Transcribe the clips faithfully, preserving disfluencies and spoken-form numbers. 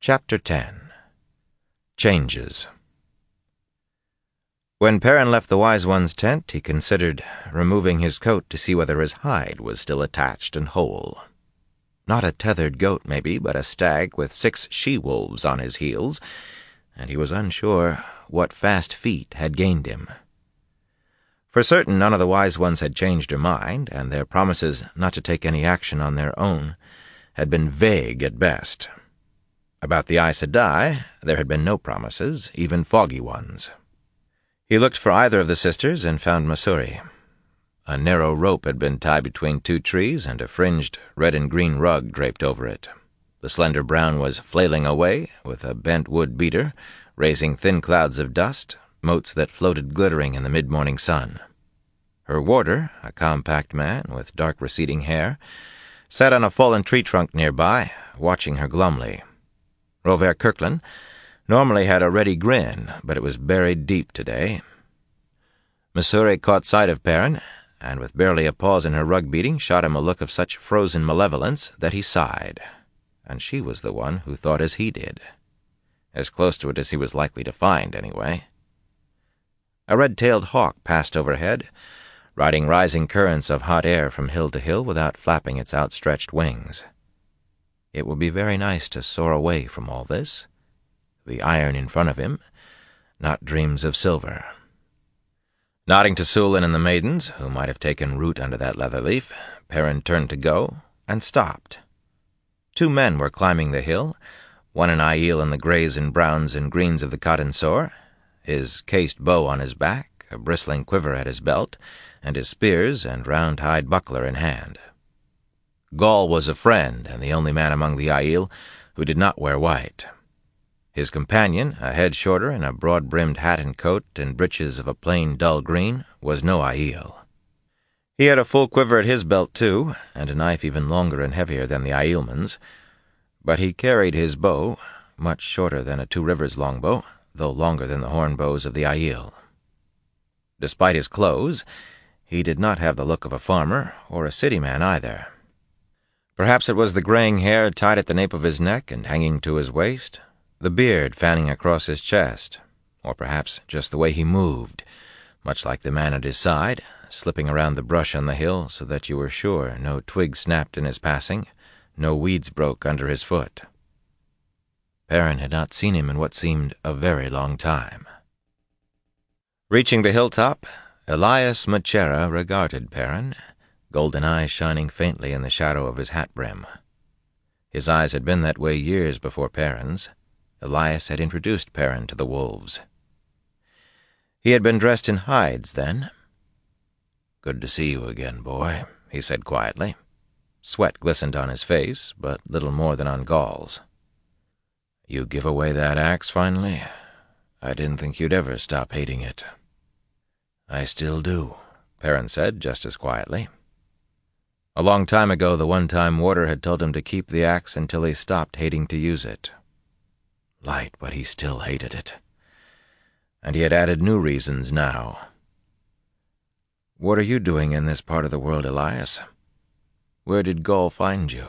Chapter ten. Changes. When Perrin left the Wise One's tent, he considered removing his coat to see whether his hide was still attached and whole. Not a tethered goat, maybe, but a stag with six she-wolves on his heels, and he was unsure what fast feet had gained him. For certain, none of the Wise Ones had changed their mind, and their promises not to take any action on their own had been vague at best. About the Aes Sedai, there had been no promises, even foggy ones. He looked for either of the sisters and found Masuri. A narrow rope had been tied between two trees, and a fringed red and green rug draped over it. The slender brown was flailing away, with a bent wood beater, raising thin clouds of dust, motes that floated glittering in the mid-morning sun. Her warder, a compact man with dark receding hair, sat on a fallen tree trunk nearby, watching her glumly. Rover Kirkland normally had a ready grin, but it was buried deep today. Masuri caught sight of Perrin, and with barely a pause in her rug-beating, shot him a look of such frozen malevolence that he sighed. And she was the one who thought as he did. As close to it as he was likely to find, anyway. A red-tailed hawk passed overhead, riding rising currents of hot air from hill to hill without flapping its outstretched wings. It would be very nice to soar away from all this. The iron in front of him, not dreams of silver. Nodding to Sulin and the maidens, who might have taken root under that leather leaf, Perrin turned to go, and stopped. Two men were climbing the hill, one an Aiel in the greys and browns and greens of the cotton sore, his cased bow on his back, a bristling quiver at his belt, and his spears and round-hide buckler in hand. Gaul was a friend, and the only man among the Aiel who did not wear white. His companion, a head shorter in a broad-brimmed hat and coat and breeches of a plain dull green, was no Aiel. He had a full quiver at his belt, too, and a knife even longer and heavier than the Aielman's, but he carried his bow, much shorter than a Two Rivers longbow, though longer than the horn bows of the Aiel. Despite his clothes, he did not have the look of a farmer, or a city man either. Perhaps it was the graying hair tied at the nape of his neck and hanging to his waist, the beard fanning across his chest, or perhaps just the way he moved, much like the man at his side, slipping around the brush on the hill so that you were sure no twig snapped in his passing, no weeds broke under his foot. Perrin had not seen him in what seemed a very long time. Reaching the hilltop, Elias Machera regarded Perrin, golden eyes shining faintly in the shadow of his hat brim. His eyes had been that way years before Perrin's. Elias had introduced Perrin to the wolves. He had been dressed in hides then. "Good to see you again, boy," he said quietly. Sweat glistened on his face, but little more than on Gaul's. "You give away that axe finally? I didn't think you'd ever stop hating it." "I still do," Perrin said just as quietly. A long time ago, the one-time warder had told him to keep the axe until he stopped hating to use it. Light, but he still hated it. And he had added new reasons now. "What are you doing in this part of the world, Elias? Where did Gaul find you?"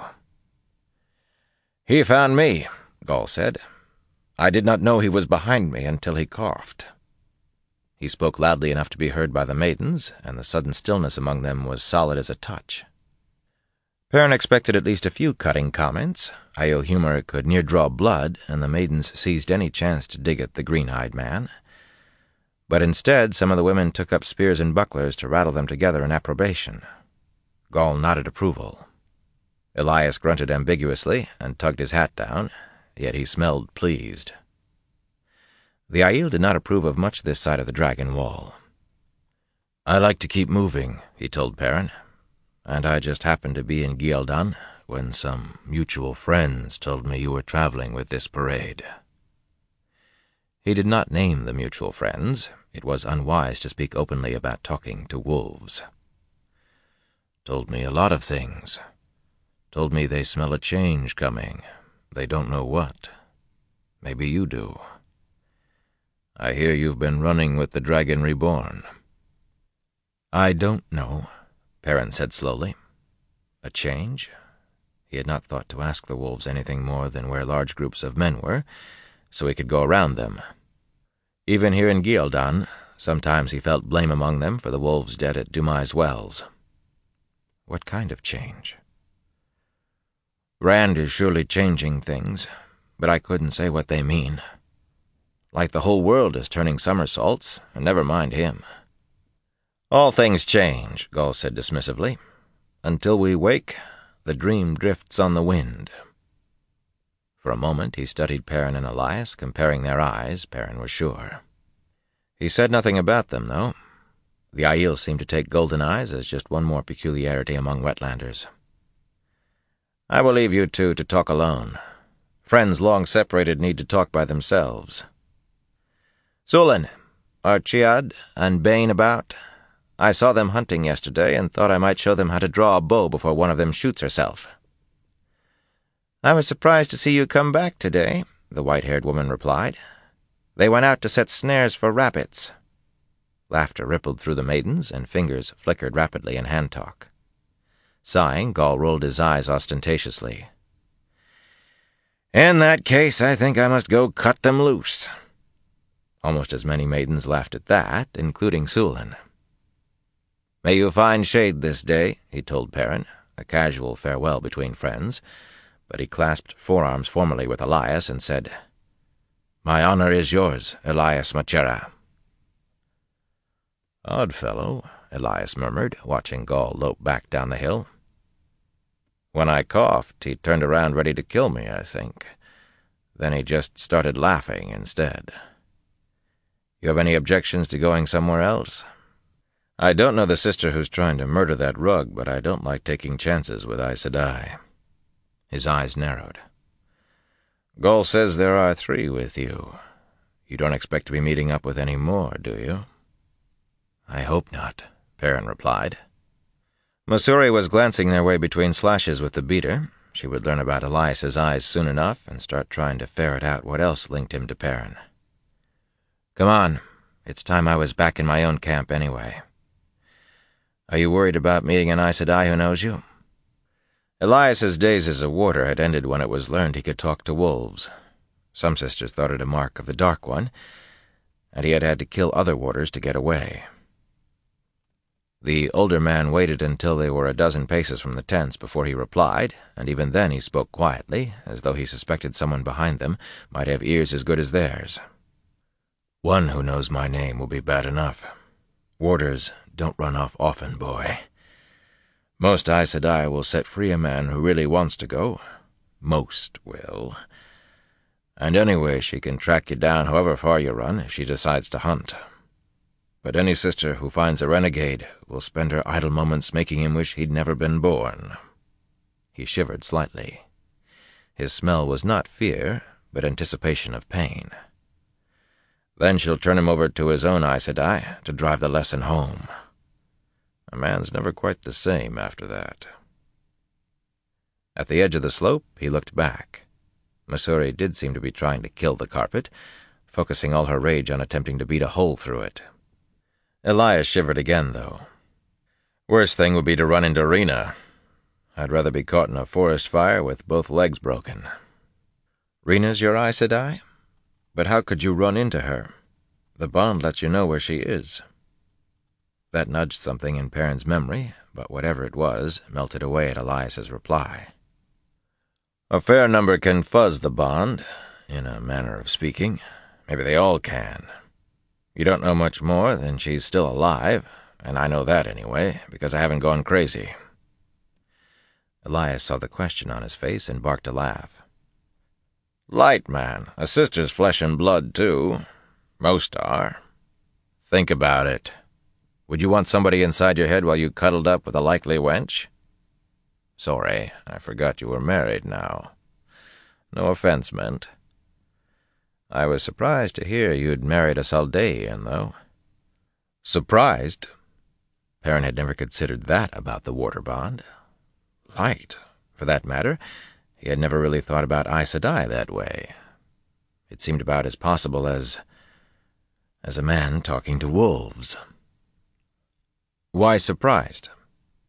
"He found me," Gaul said. "I did not know he was behind me until he coughed." He spoke loudly enough to be heard by the maidens, and the sudden stillness among them was solid as a touch. Perrin expected at least a few cutting comments. Aiel humor could near draw blood, and the maidens seized any chance to dig at the green-eyed man. But instead, some of the women took up spears and bucklers to rattle them together in approbation. Gaul nodded approval. Elias grunted ambiguously and tugged his hat down, yet he smelled pleased. The Aiel did not approve of much this side of the Dragon Wall. "I like to keep moving," he told Perrin, "and I just happened to be in Ghealdan when some mutual friends told me you were traveling with this parade." He did not name the mutual friends. It was unwise to speak openly about talking to wolves. "Told me a lot of things. Told me they smell a change coming. They don't know what. Maybe you do. I hear you've been running with the Dragon Reborn." "I don't know," Perrin said slowly. "A change?" He had not thought to ask the wolves anything more than where large groups of men were, so he could go around them. Even here in Ghealdan, sometimes he felt blame among them for the wolves dead at Dumai's wells. What kind of change? Rand is surely changing things, but I couldn't say what they mean. Like the whole world is turning somersaults, and never mind him. All things change, Gall said dismissively. Until we wake, the dream drifts on the wind. For a moment he studied Perrin and Elias, comparing their eyes, Perrin was sure. He said nothing about them, though. The Aiel seemed to take golden eyes as just one more peculiarity among Wetlanders. I will leave you two to talk alone. Friends long separated need to talk by themselves. Sulin, are Chiad and Bane about? I saw them hunting yesterday and thought I might show them how to draw a bow before one of them shoots herself. I was surprised to see you come back today, the white-haired woman replied. They went out to set snares for rabbits. Laughter rippled through the maidens, and fingers flickered rapidly in hand-talk. Sighing, Gall rolled his eyes ostentatiously. In that case, I think I must go cut them loose. Almost as many maidens laughed at that, including Sulin. May you find shade this day, he told Perrin, a casual farewell between friends, but he clasped forearms formally with Elias and said, My honor is yours, Elias Machera. Odd fellow, Elias murmured, watching Gall lope back down the hill. When I coughed, he turned around ready to kill me, I think. Then he just started laughing instead. You have any objections to going somewhere else? I don't know the sister who's trying to murder that rug, but I don't like taking chances with Aes Sedai. His eyes narrowed. Gall says there are three with you. You don't expect to be meeting up with any more, do you? I hope not, Perrin replied. Masuri was glancing their way between slashes with the beater. She would learn about Elias's eyes soon enough and start trying to ferret out what else linked him to Perrin. Come on. It's time I was back in my own camp anyway. Are you worried about meeting an Aes Sedai who knows you? Elias's days as a warder had ended when it was learned he could talk to wolves. Some sisters thought it a mark of the Dark One, and he had had to kill other warders to get away. The older man waited until they were a dozen paces from the tents before he replied, and even then he spoke quietly, as though he suspected someone behind them might have ears as good as theirs. One who knows my name will be bad enough. Warders don't run off often, boy. Most Aes Sedai will set free a man who really wants to go. Most will. And anyway, she can track you down however far you run if she decides to hunt. But any sister who finds a renegade will spend her idle moments making him wish he'd never been born. He shivered slightly. His smell was not fear, but anticipation of pain. Then she'll turn him over to his own Aes Sedai to drive the lesson home. A man's never quite the same after that. At the edge of the slope, he looked back. Masuri did seem to be trying to kill the carpet, focusing all her rage on attempting to beat a hole through it. Elias shivered again, though. Worst thing would be to run into Rena. I'd rather be caught in a forest fire with both legs broken. Rena's your Aes Sedai? But how could you run into her? The bond lets you know where she is. That nudged something in Perrin's memory, but whatever it was melted away at Elias's reply. A fair number can fuzz the bond, in a manner of speaking. Maybe they all can. You don't know much more than she's still alive, and I know that anyway, because I haven't gone crazy. Elias saw the question on his face and barked a laugh. Light, man. A sister's flesh and blood, too. Most are. Think about it. Would you want somebody inside your head while you cuddled up with a likely wench? Sorry, I forgot you were married now. No offense meant. I was surprised to hear you'd married a Saldaean, though. Surprised? Perrin had never considered that about the warder bond. Light, for that matter. He had never really thought about Aes Sedai that way. It seemed about as possible as... as a man talking to wolves. Why surprised?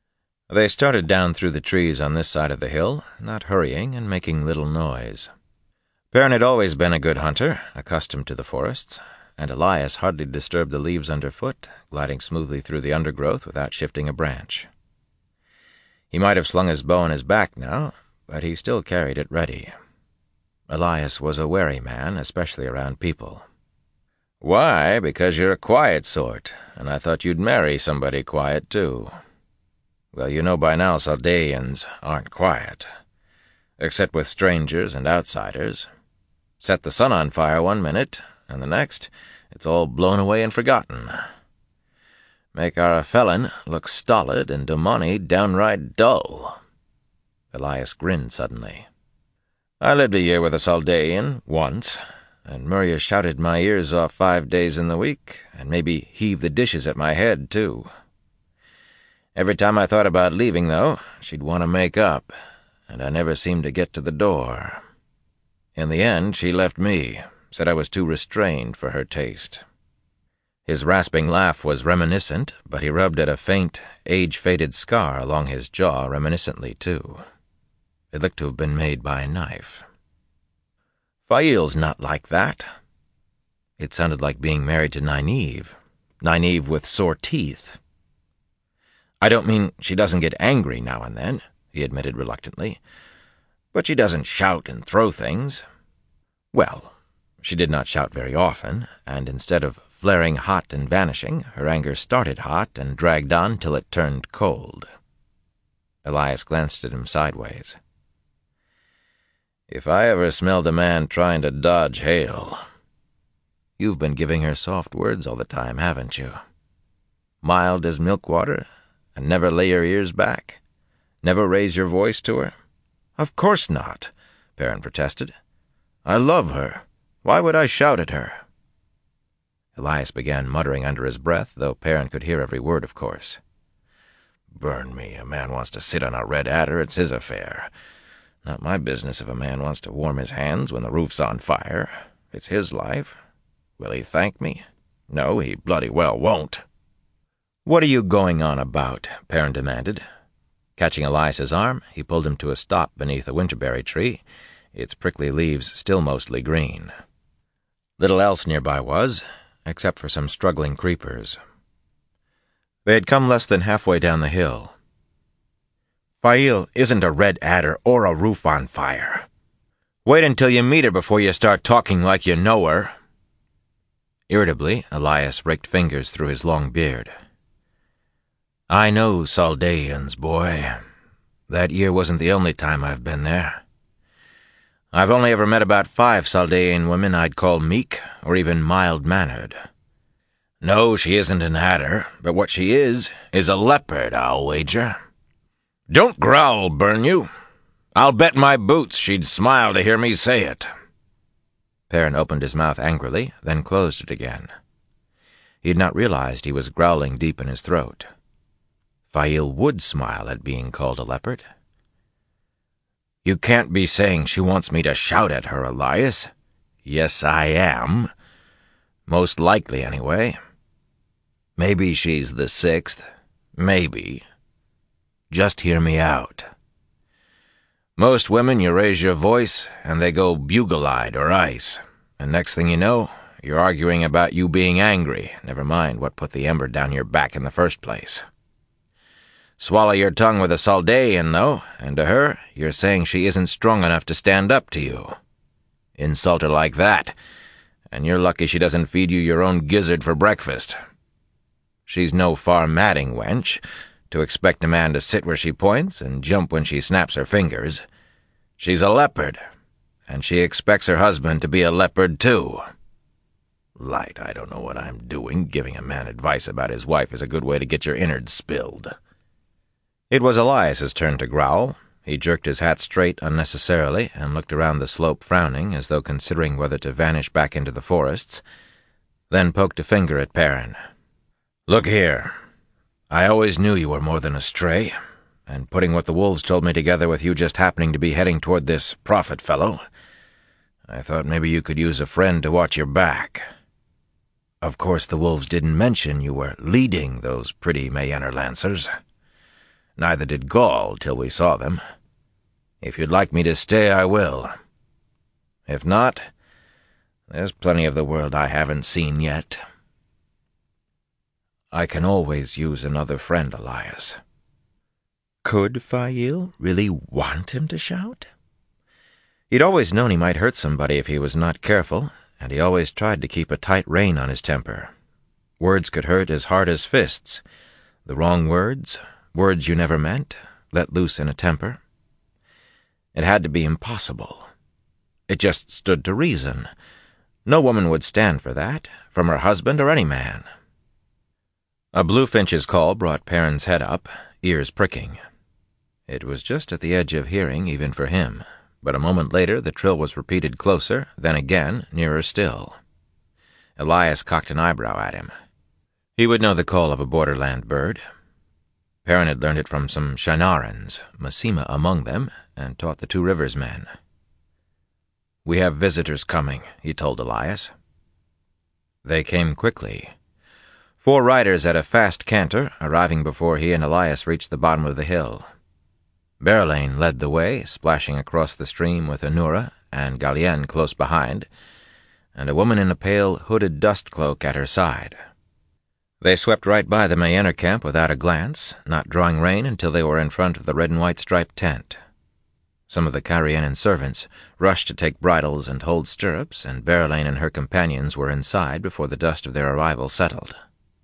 They started down through the trees on this side of the hill, not hurrying and making little noise. Perrin had always been a good hunter, accustomed to the forests, and Elias hardly disturbed the leaves underfoot, gliding smoothly through the undergrowth without shifting a branch. He might have slung his bow on his back now, but he still carried it ready. Elias was a wary man, especially around people. "Why, because you're a quiet sort, and I thought you'd marry somebody quiet, too. Well, you know by now Saldaeans aren't quiet, except with strangers and outsiders. Set the sun on fire one minute, and the next, it's all blown away and forgotten. Make our felon look stolid and Domani downright dull." Elias grinned suddenly. "I lived a year with a Saldaean, once, and Murya shouted my ears off five days in the week, and maybe heaved the dishes at my head, too. Every time I thought about leaving, though, she'd want to make up, and I never seemed to get to the door. In the end, she left me, said I was too restrained for her taste." His rasping laugh was reminiscent, but he rubbed at a faint, age-faded scar along his jaw reminiscently, too. It looked to have been made by a knife. "Fail's not like that." It sounded like being married to Nynaeve. Nynaeve with sore teeth. "I don't mean she doesn't get angry now and then," he admitted reluctantly. "But she doesn't shout and throw things." Well, she did not shout very often, and instead of flaring hot and vanishing, her anger started hot and dragged on till it turned cold. Elias glanced at him sideways. "If I ever smelled a man trying to dodge hail—" "You've been giving her soft words all the time, haven't you? Mild as milk water, and never lay your ears back? Never raise your voice to her?" "Of course not," Perrin protested. "I love her. Why would I shout at her?" Elias began muttering under his breath, though Perrin could hear every word, of course. "Burn me, a man wants to sit on a red adder, it's his affair. Not my business if a man wants to warm his hands when the roof's on fire. It's his life. Will he thank me? No, he bloody well won't." "What are you going on about?" Perrin demanded. Catching Elias's arm, he pulled him to a stop beneath a winterberry tree, its prickly leaves still mostly green. Little else nearby was, except for some struggling creepers. They had come less than halfway down the hill. "Fail isn't a red adder or a roof on fire. Wait until you meet her before you start talking like you know her." Irritably, Elias raked fingers through his long beard. "I know Saldaeans, boy. That year wasn't the only time I've been there. I've only ever met about five Saldaean women I'd call meek or even mild-mannered. No, she isn't an adder, but what she is is a leopard, I'll wager. Don't growl, burn you. I'll bet my boots she'd smile to hear me say it." Perrin opened his mouth angrily, then closed it again. He had not realized he was growling deep in his throat. Fail would smile at being called a leopard. "You can't be saying she wants me to shout at her, Elias." "Yes, I am. Most likely, anyway. Maybe she's the sixth. Maybe. Just hear me out. Most women, you raise your voice, and they go bugle-eyed or ice, and next thing you know, you're arguing about you being angry, never mind what put the ember down your back in the first place. Swallow your tongue with a Saldaean, though, and to her, you're saying she isn't strong enough to stand up to you. Insult her like that, and you're lucky she doesn't feed you your own gizzard for breakfast. She's no far-madding wench, to expect a man to sit where she points and jump when she snaps her fingers. She's a leopard, and she expects her husband to be a leopard, too. Light, I don't know what I'm doing. Giving a man advice about his wife is a good way to get your innards spilled." It was Elias's turn to growl. He jerked his hat straight unnecessarily and looked around the slope frowning, as though considering whether to vanish back into the forests, then poked a finger at Perrin. "Look here. I always knew you were more than a stray, and putting what the wolves told me together with you just happening to be heading toward this prophet fellow, I thought maybe you could use a friend to watch your back. Of course the wolves didn't mention you were leading those pretty Mayenner Lancers. Neither did Gaul till we saw them. If you'd like me to stay, I will. If not, there's plenty of the world I haven't seen yet. I can always use another friend, Elias. Could Fail really want him to shout? He'd always known he might hurt somebody if he was not careful, and he always tried to keep a tight rein on his temper. Words could hurt as hard as fists. The wrong words, words you never meant, let loose in a temper. It had to be impossible. It just stood to reason. No woman would stand for that, from her husband or any man. A bluefinch's call brought Perrin's head up, ears pricking. It was just at the edge of hearing, even for him, but a moment later the trill was repeated closer, then again, nearer still. Elias cocked an eyebrow at him. He would know the call of a borderland bird. Perrin had learned it from some Shinarans, Masema among them, and taught the Two Rivers men. "We have visitors coming," he told Elias. They came quickly. Four riders at a fast canter, arriving before he and Elias reached the bottom of the hill. Berelain led the way, splashing across the stream with Anura and Galien close behind, and a woman in a pale, hooded dust cloak at her side. They swept right by the Mayenner camp without a glance, not drawing rein until they were in front of the red and white striped tent. Some of the Carianan servants rushed to take bridles and hold stirrups, and Berelain and her companions were inside before the dust of their arrival settled.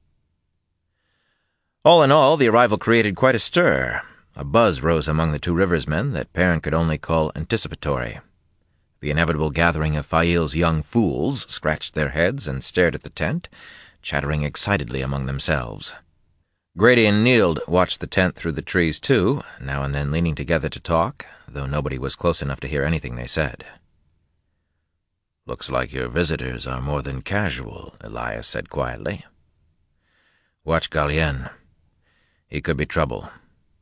All in all, the arrival created quite a stir. A buzz rose among the Two Rivers men that Perrin could only call anticipatory. The inevitable gathering of Fail's young fools scratched their heads and stared at the tent, chattering excitedly among themselves. Grady and Neild watched the tent through the trees too, now and then leaning together to talk, though nobody was close enough to hear anything they said. "Looks like your visitors are more than casual," Elias said quietly. "Watch Galien. He could be trouble."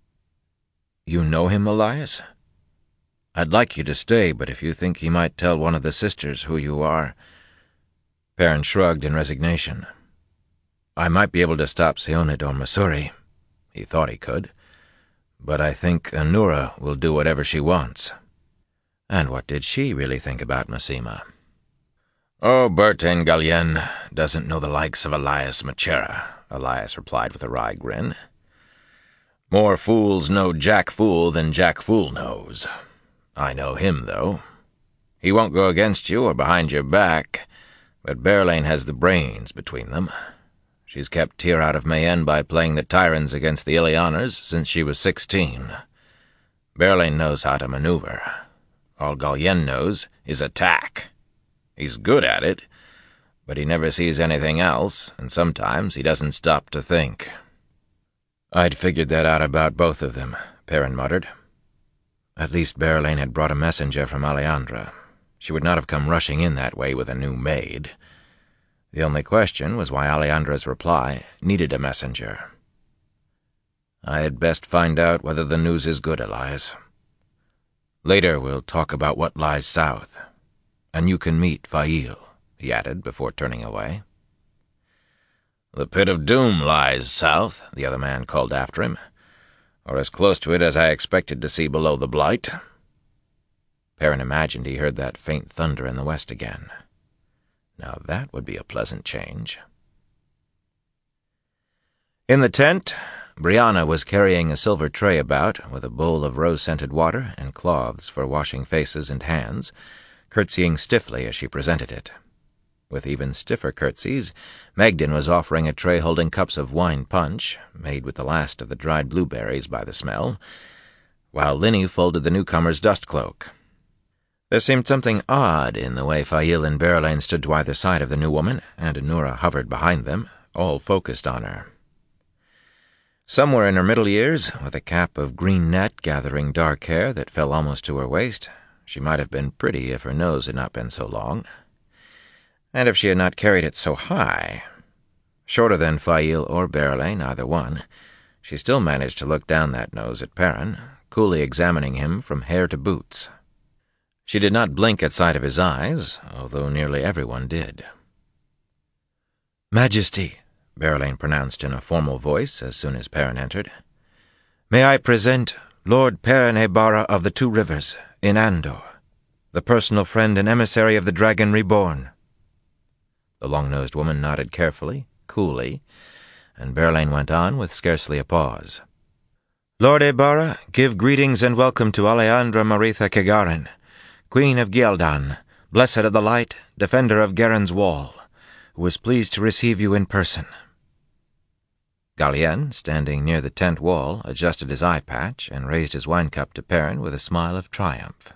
"You know him, Elias?" "I'd like you to stay, but if you think he might tell one of the sisters who you are—" Perrin shrugged in resignation. "I might be able to stop Seonid or Masuri." He thought he could. "But I think Anura will do whatever she wants." And what did she really think about Masema? "Oh, Bertain Galien doesn't know the likes of Elias Machera," Elias replied with a wry grin. "More fools know Jack Fool than Jack Fool knows. I know him, though. He won't go against you or behind your back, but Berelain has the brains between them. She's kept Tyr out of Mayenne by playing the tyrants against the Ilianers since she was sixteen. Berelain knows how to maneuver. All Galien knows is attack. He's good at it, but he never sees anything else, and sometimes he doesn't stop to think." "I'd figured that out about both of them," Perrin muttered. At least Berelain had brought a messenger from Aleandra. She would not have come rushing in that way with a new maid. The only question was why Aleandra's reply needed a messenger. "I had best find out whether the news is good, Elias. Later we'll talk about what lies south. And you can meet Fail," he added before turning away. "The pit of doom lies south," the other man called after him, "or as close to it as I expected to see below the Blight." Perrin imagined he heard that faint thunder in the west again. Now that would be a pleasant change. In the tent, Brianna was carrying a silver tray about with a bowl of rose-scented water and cloths for washing faces and hands, curtsying stiffly as she presented it. With even stiffer curtsies, Magden was offering a tray holding cups of wine punch, made with the last of the dried blueberries by the smell, while Linny folded the newcomer's dust cloak. There seemed something odd in the way Fail and Berelain stood to either side of the new woman, and Anura hovered behind them, all focused on her. Somewhere in her middle years, with a cap of green net gathering dark hair that fell almost to her waist, she might have been pretty if her nose had not been so long. And if she had not carried it so high. Shorter than Fail or Berelain, either one, she still managed to look down that nose at Perrin, coolly examining him from hair to boots. She did not blink at sight of his eyes, although nearly everyone did. "Majesty," Berelain pronounced in a formal voice as soon as Perrin entered. May I present Lord Perrin-e-Barra of the Two Rivers, in Andor, the personal friend and emissary of the Dragon Reborn." The long-nosed woman nodded carefully, coolly, and Berelain went on with scarcely a pause. "Lord e-Barra, give greetings and welcome to Aleandra Maritha Kegarin, Queen of Ghealdan, Blessed of the Light, defender of Garen's Wall, who is pleased to receive you in person." Galien, standing near the tent wall, adjusted his eye patch and raised his wine cup to Perrin with a smile of triumph.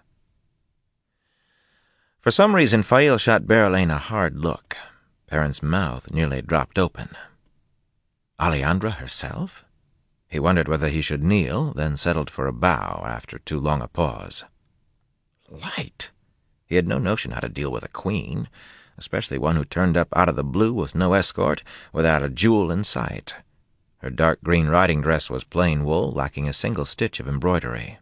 For some reason, Fail shot Berelain a hard look. Perrin's mouth nearly dropped open. Aleandra herself? He wondered whether he should kneel, then settled for a bow after too long a pause. Light! He had no notion how to deal with a queen, especially one who turned up out of the blue with no escort, without a jewel in sight. Her dark green riding dress was plain wool, lacking a single stitch of embroidery.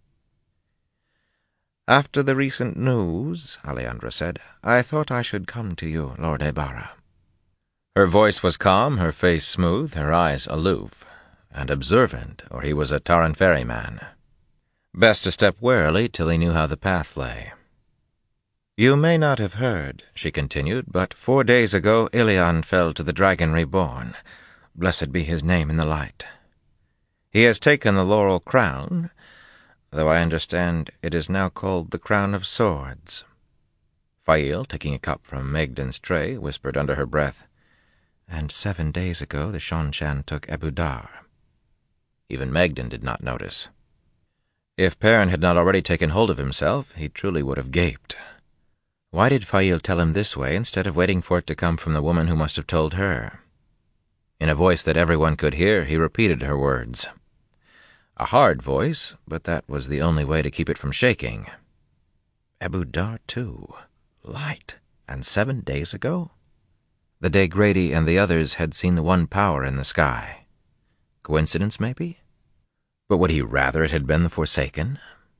"After the recent news," Aleandra said, "I thought I should come to you, Lord e-Barra." Her voice was calm, her face smooth, her eyes aloof, and observant, or he was a Taran ferryman. Best to step warily till he knew how the path lay. "You may not have heard," she continued, "but four days ago Ilion fell to the Dragon Reborn. Blessed be his name in the light. He has taken the laurel crown, though I understand it is now called the Crown of Swords." Fail, taking a cup from Megden's tray, whispered under her breath, "And seven days ago the Seanchan took Ebou Dar." Even Megden did not notice. If Perrin had not already taken hold of himself, he truly would have gaped. Why did Fail tell him this way instead of waiting for it to come from the woman who must have told her? In a voice that everyone could hear, he repeated her words. A hard voice, but that was the only way to keep it from shaking. Ebou Dar, too. Light. And seven days ago? The day Grady and the others had seen the one power in the sky. Coincidence, maybe? But would he rather it had been the Forsaken?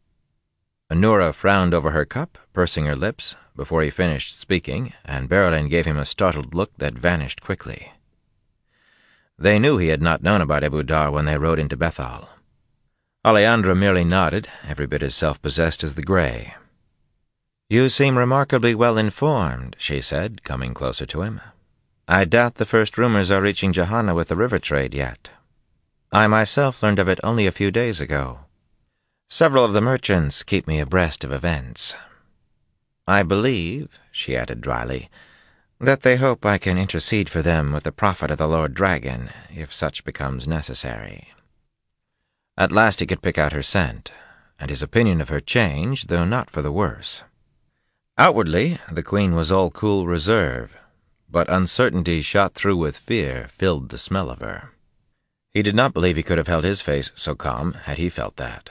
Anura frowned over her cup, pursing her lips, before he finished speaking, and Berelain gave him a startled look that vanished quickly. They knew he had not known about Ebou Dar when they rode into Bethal. Aleandra merely nodded, every bit as self-possessed as the Grey. "You seem remarkably well informed," she said, coming closer to him. "I doubt the first rumors are reaching Jahanna with the river trade yet. I myself learned of it only a few days ago. Several of the merchants keep me abreast of events. I believe," she added dryly, "that they hope I can intercede for them with the prophet of the Lord Dragon, if such becomes necessary." At last he could pick out her scent, and his opinion of her changed, though not for the worse. Outwardly, the Queen was all cool reserve, but uncertainty shot through with fear filled the smell of her. He did not believe he could have held his face so calm had he felt that.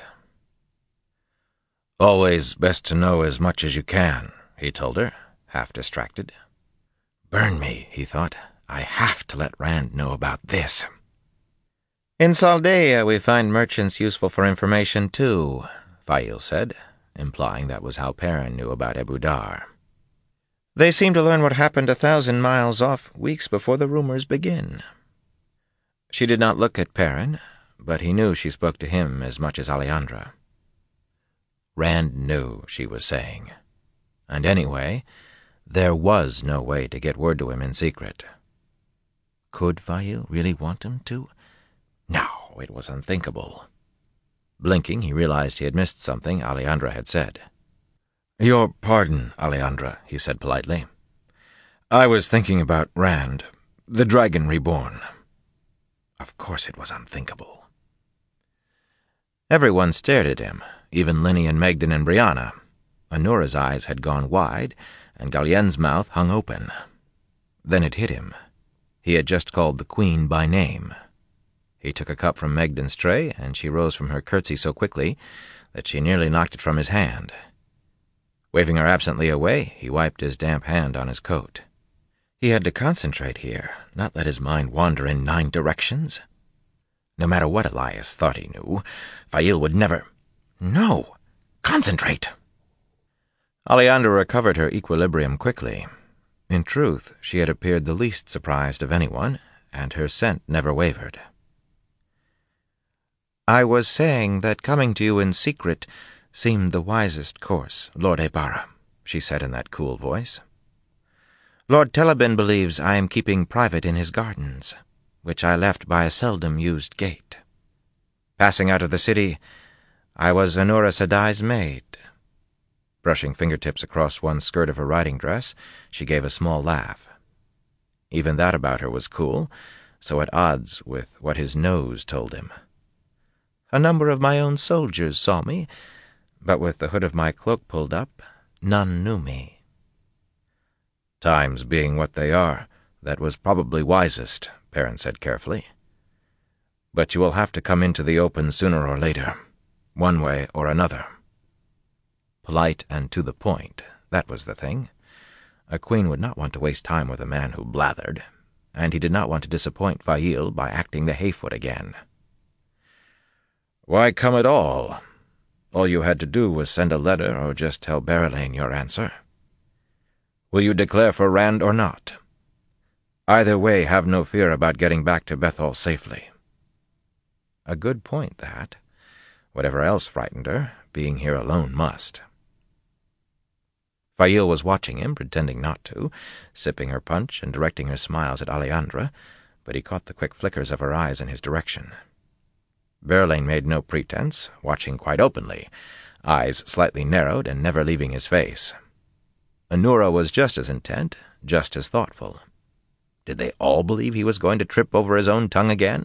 "Always best to know as much as you can," he told her, half distracted. Burn me, he thought. I have to let Rand know about this. "In Saldaea we find merchants useful for information, too," Fail said, implying that was how Perrin knew about Ebou Dar. "They seem to learn what happened a thousand miles off weeks before the rumors begin." She did not look at Perrin, but he knew she spoke to him as much as Aleandra. Rand knew, she was saying. And anyway, there was no way to get word to him in secret. Could Fail really want him to? No, it was unthinkable. Blinking, he realized he had missed something Aleandra had said. "Your pardon, Aleandra," he said politely. "I was thinking about Rand, the Dragon Reborn." Of course it was unthinkable. Everyone stared at him, even Linny and Megden and Brianna. Anura's eyes had gone wide, and Galien's mouth hung open. Then it hit him. He had just called the Queen by name. He took a cup from Megden's tray, and she rose from her curtsy so quickly that she nearly knocked it from his hand. Waving her absently away, he wiped his damp hand on his coat. He had to concentrate here, not let his mind wander in nine directions. No matter what Elias thought he knew, Fail would never... No! Concentrate! Aleandra recovered her equilibrium quickly. In truth, she had appeared the least surprised of anyone, and her scent never wavered. I was saying that coming to you in secret seemed the wisest course, Lord Ebara, she said in that cool voice. Lord Telebin believes I am keeping private in his gardens, which I left by a seldom-used gate. Passing out of the city, I was Anura Sedai's maid. Brushing fingertips across one skirt of her riding dress, she gave a small laugh. Even that about her was cool, so at odds with what his nose told him. A number of my own soldiers saw me, but with the hood of my cloak pulled up, none knew me. Times being what they are, that was probably wisest, Perrin said carefully. But you will have to come into the open sooner or later, one way or another. Polite and to the point, that was the thing. A queen would not want to waste time with a man who blathered, and he did not want to disappoint Fail by acting the hayfoot again. Why come at all? All you had to do was send a letter or just tell Berelain your answer. Will you declare for Rand or not? Either way, have no fear about getting back to Bethel safely. A good point, that. Whatever else frightened her, being here alone must. Fail was watching him, pretending not to, sipping her punch and directing her smiles at Alejandra, but he caught the quick flickers of her eyes in his direction. Berelain made no pretense, watching quite openly, eyes slightly narrowed and never leaving his face. Anura was just as intent, just as thoughtful. Did they all believe he was going to trip over his own tongue again?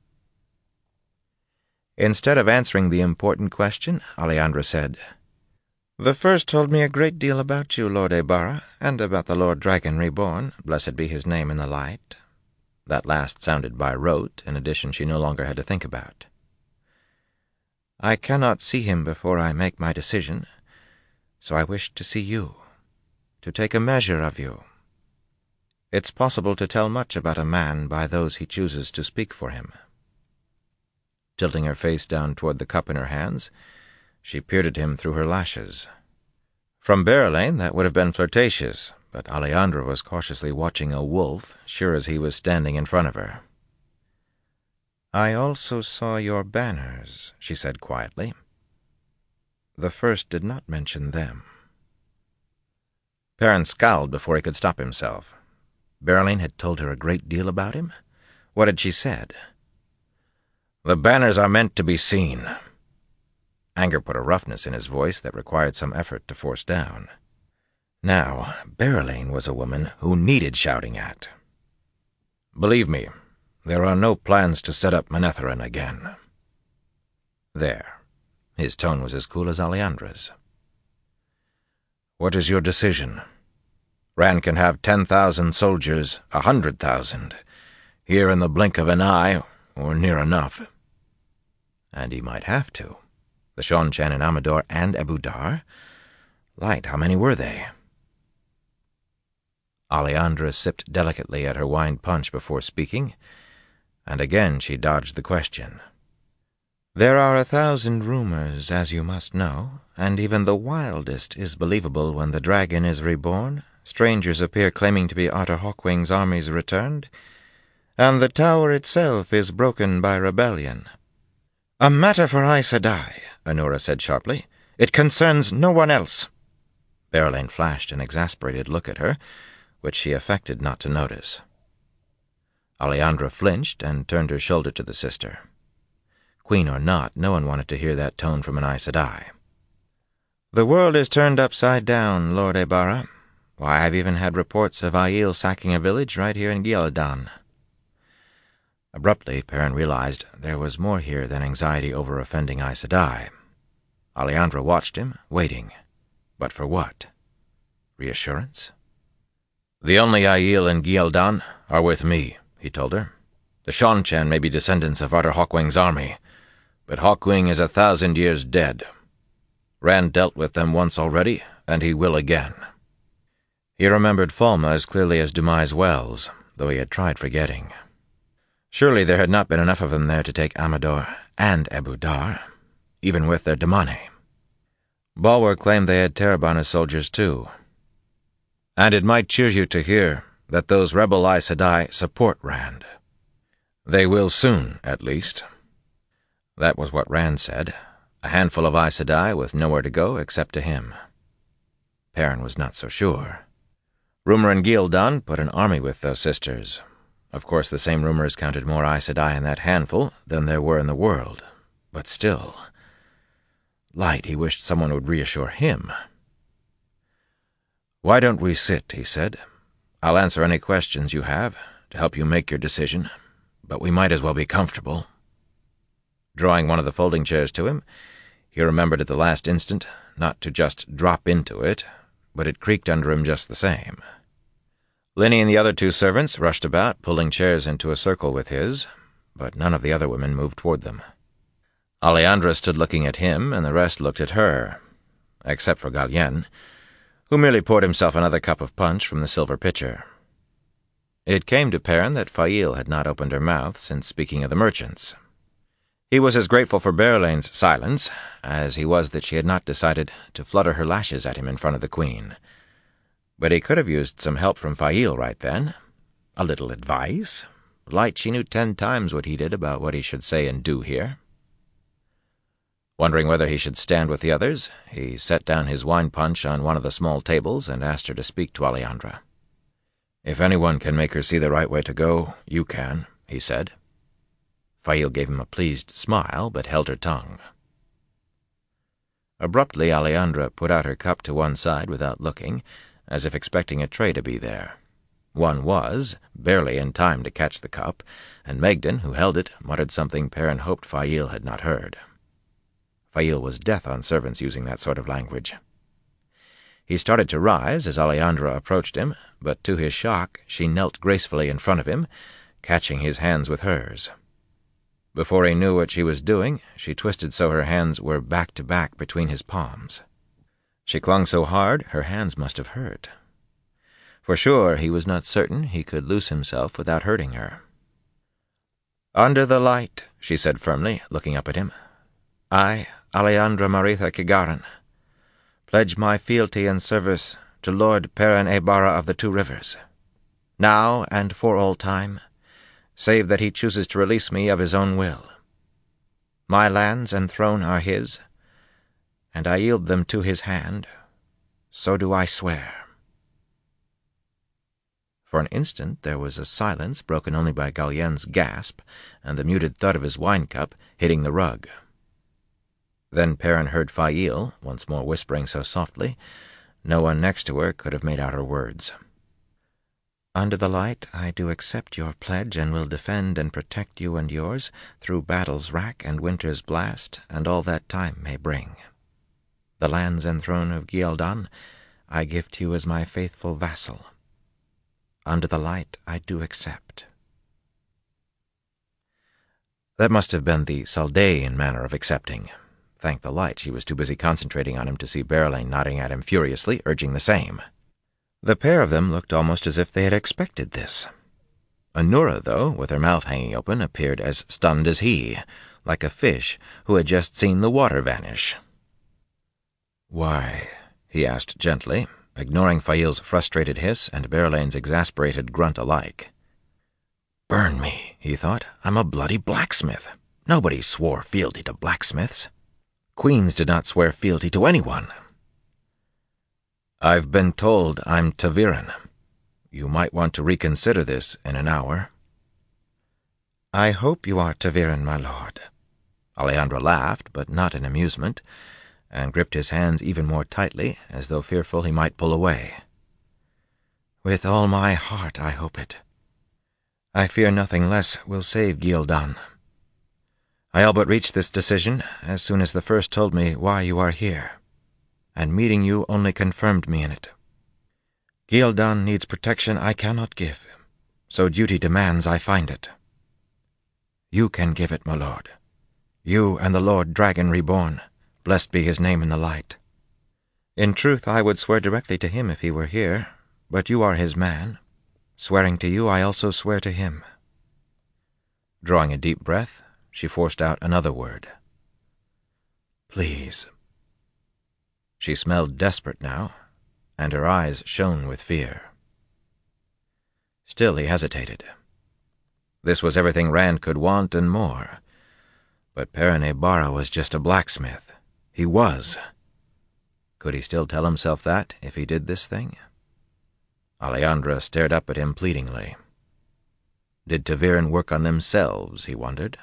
Instead of answering the important question, Alejandra said, The first told me a great deal about you, Lord Ebara, and about the Lord Dragon Reborn, blessed be his name in the light. That last sounded by rote, an addition she no longer had to think about. I cannot see him before I make my decision, so I wished to see you, to take a measure of you. It's possible to tell much about a man by those he chooses to speak for him. Tilting her face down toward the cup in her hands, she peered at him through her lashes. From Berelain, that would have been flirtatious, but Alejandra was cautiously watching a wolf, sure as he was standing in front of her. I also saw your banners, she said quietly. The first did not mention them. Perrin scowled before he could stop himself. Berelain had told her a great deal about him? What had she said? The banners are meant to be seen. Anger put a roughness in his voice that required some effort to force down. Now, Berelain was a woman who needed shouting at. Believe me, there are no plans to set up Manetheren again. There. His tone was as cool as Alejandra's. What is your decision? Rand can have ten thousand soldiers, a hundred thousand, here in the blink of an eye, or near enough. And he might have to. The Seanchan and Amador and Ebou Dar? Light, how many were they? Alejandra sipped delicately at her wine punch before speaking, and again she dodged the question. There are a thousand rumors, as you must know, and even the wildest is believable when the dragon is reborn, strangers appear claiming to be Otter Hawkwing's armies returned, and the tower itself is broken by rebellion. A matter for Aes Sedai, Anura said sharply. It concerns no one else. Berelain flashed an exasperated look at her, which she affected not to notice. Alejandra flinched and turned her shoulder to the sister. Queen or not, no one wanted to hear that tone from an Aes Sedai. The world is turned upside down, Lord Ebara. Why, I've even had reports of Aiel sacking a village right here in Ghealdan. Abruptly, Perrin realized there was more here than anxiety over offending Aes Sedai. Alejandra watched him, waiting. But for what? Reassurance? The only Aiel in Ghealdan are with me, he told her. The Seanchan may be descendants of Otter Hawkwing's army, but Hawkwing is a thousand years dead. Rand dealt with them once already, and he will again. He remembered Falma as clearly as Dumais Wells, though he had tried forgetting. Surely there had not been enough of them there to take Amador and Ebou Dar, even with their damane. Bulwer claimed they had Tarabana soldiers too. And it might cheer you to hear that those rebel Aes Sedai support Rand. They will soon, at least. That was what Rand said. A handful of Aes Sedai with nowhere to go except to him. Perrin was not so sure. Rumor in Ghealdan put an army with those sisters. Of course, the same rumors counted more Aes Sedai in that handful than there were in the world. But still... Light, he wished someone would reassure him. "Why don't we sit?" he said. "I'll answer any questions you have to help you make your decision, but we might as well be comfortable." Drawing one of the folding chairs to him, he remembered at the last instant not to just drop into it, but it creaked under him just the same. Lyney and the other two servants rushed about, pulling chairs into a circle with his, but none of the other women moved toward them. Alejandra stood looking at him, and the rest looked at her, except for Galien, who merely poured himself another cup of punch from the silver pitcher. It came to Perrin that Faile had not opened her mouth since speaking of the merchants. He was as grateful for Berelain's silence as he was that she had not decided to flutter her lashes at him in front of the Queen. But he could have used some help from Faile right then. A little advice. Light, she knew ten times what he did about what he should say and do here. Wondering whether he should stand with the others, he set down his wine punch on one of the small tables and asked her to speak to Alejandra. "If anyone can make her see the right way to go, you can," he said. Faile gave him a pleased smile, but held her tongue. Abruptly, Alejandra put out her cup to one side without looking, as if expecting a tray to be there. One was, barely in time to catch the cup, and Megden, who held it, muttered something Perrin hoped Faile had not heard. Faile was death on servants using that sort of language. He started to rise as Alejandra approached him, but to his shock she knelt gracefully in front of him, catching his hands with hers. Before he knew what she was doing, she twisted so her hands were back-to-back between his palms. She clung so hard, her hands must have hurt. For sure, he was not certain he could loose himself without hurting her. "Under the light," she said firmly, looking up at him. "I, Alejandra Maritha Kigaran, pledge my fealty and service to Lord Perrin Aybara of the Two Rivers, now and for all time, save that he chooses to release me of his own will. My lands and throne are his, and I yield them to his hand. So do I swear." For an instant there was a silence broken only by Galien's gasp and the muted thud of his wine cup hitting the rug. Then Perrin heard Faile, once more whispering so softly, no one next to her could have made out her words. "Under the light, I do accept your pledge and will defend and protect you and yours through battle's rack and winter's blast and all that time may bring. The lands and throne of Ghealdan I give to you as my faithful vassal. Under the light, I do accept." That must have been the Saldaean manner of accepting. Thank the light, she was too busy concentrating on him to see Berelain nodding at him furiously, urging the same. The pair of them looked almost as if they had expected this. Anura, though, with her mouth hanging open, appeared as stunned as he, like a fish who had just seen the water vanish. "Why?" he asked gently, ignoring Faile's frustrated hiss and Berelain's exasperated grunt alike. "Burn me," he thought. "I'm a bloody blacksmith. Nobody swore fealty to blacksmiths. Queens did not swear fealty to anyone." "I've been told I'm ta'veren. You might want to reconsider this in an hour." "I hope you are ta'veren, my lord." Alejandra laughed, but not in amusement, and gripped his hands even more tightly, as though fearful he might pull away. "With all my heart I hope it. I fear nothing less will save Ghealdan. I all but reached this decision as soon as the first told me why you are here, and meeting you only confirmed me in it. Ghealdan needs protection I cannot give, so duty demands I find it. You can give it, my lord. You and the Lord Dragon Reborn, blessed be his name in the light. In truth, I would swear directly to him if he were here, but you are his man. Swearing to you, I also swear to him." Drawing a deep breath, she forced out another word. "Please." She smelled desperate now, and her eyes shone with fear. Still he hesitated. This was everything Rand could want and more, But Perrin Ibarra was just a blacksmith. He was. Could he still tell himself that if he did this thing? Alejandra stared up at him pleadingly. Did ta'veren work on themselves, he wondered.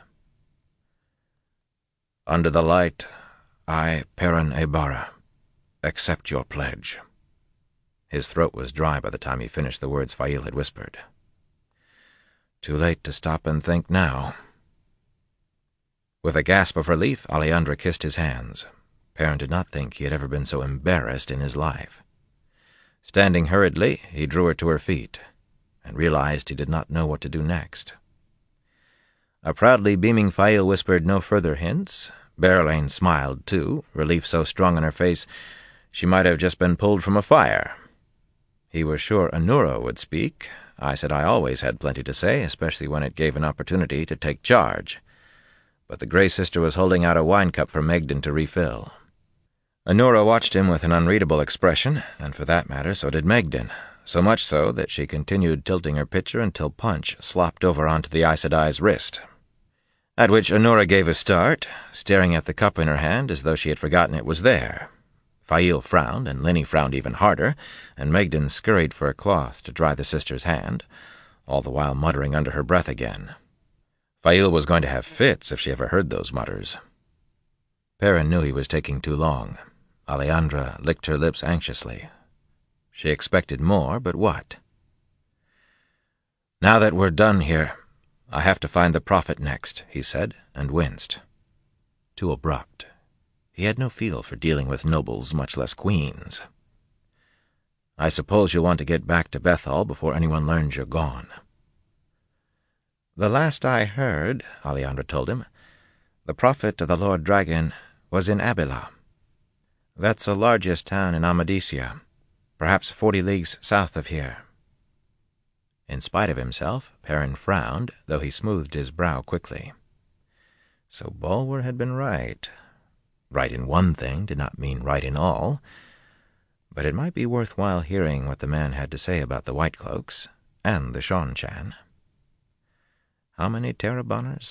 Under the light, I, Perrin Ibarra, accept your pledge. His throat was dry by the time he finished the words Fail had whispered. Too late to stop and think now. With a gasp of relief, Alejandra kissed his hands. Perrin did not think he had ever been so embarrassed in his life. Standing hurriedly, he drew her to her feet, and realized he did not know what to do next. A proudly beaming Fail whispered no further hints. Berelain smiled, too, relief so strong in her face she might have just been pulled from a fire. He was sure Anura would speak. Aes Sedai always had plenty to say, especially when it gave an opportunity to take charge. But the Grey Sister was holding out a wine cup for Megden to refill. Anura watched him with an unreadable expression, and for that matter so did Megden, so much so that she continued tilting her pitcher until punch slopped over onto the Aes Sedai's wrist. At which Anura gave a start, staring at the cup in her hand as though she had forgotten it was there. Fail frowned, and Lyney frowned even harder, and Megden scurried for a cloth to dry the sister's hand, all the while muttering under her breath again. Fail was going to have fits if she ever heard those mutters. Perrin knew he was taking too long. Alejandra licked her lips anxiously. She expected more, but what? Now that we're done here, I have to find the Prophet next, he said, and winced. Too abrupt. He had no feel for dealing with nobles, much less queens. I suppose you'll want to get back to Bethel before anyone learns you're gone. The last I heard, Alejandra told him, the prophet of the Lord Dragon was in Abila. That's the largest town in Amadisia, perhaps forty leagues south of here. In spite of himself, Perrin frowned, though he smoothed his brow quickly. So Bolwer had been right. Right in one thing did not mean right in all, but it might be worthwhile hearing what the man had to say about the White Cloaks and the Seanchan. How many Taraboners?